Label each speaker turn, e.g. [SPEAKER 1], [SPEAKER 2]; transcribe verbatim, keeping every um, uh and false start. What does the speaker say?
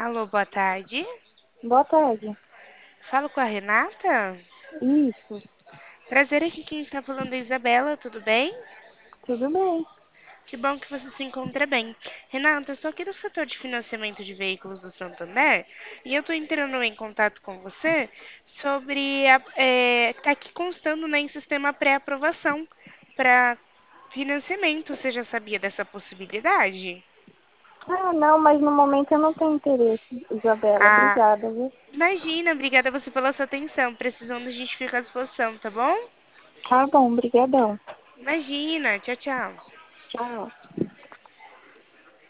[SPEAKER 1] Alô, boa tarde.
[SPEAKER 2] Boa tarde.
[SPEAKER 1] Falo com a Renata?
[SPEAKER 2] Isso,
[SPEAKER 1] Prazer, aqui quem está falando é a Isabela, tudo bem?
[SPEAKER 2] tudo bem.
[SPEAKER 1] Que bom que você se encontra bem. Renata, eu sou aqui do setor de financiamento de veículos do Santander e eu estou entrando em contato com você sobre a, é, tá aqui constando, né, em sistema pré-aprovação para financiamento. Você já sabia dessa possibilidade?
[SPEAKER 2] Ah, não, mas no momento eu não tenho interesse, Isabela.
[SPEAKER 1] Ah,
[SPEAKER 2] Obrigada, viu?
[SPEAKER 1] imagina, obrigada a você pela sua atenção. Precisando, a gente fica à disposição, tá bom?
[SPEAKER 2] Tá bom, brigadão.
[SPEAKER 1] Imagina, tchau, tchau.
[SPEAKER 2] Tchau.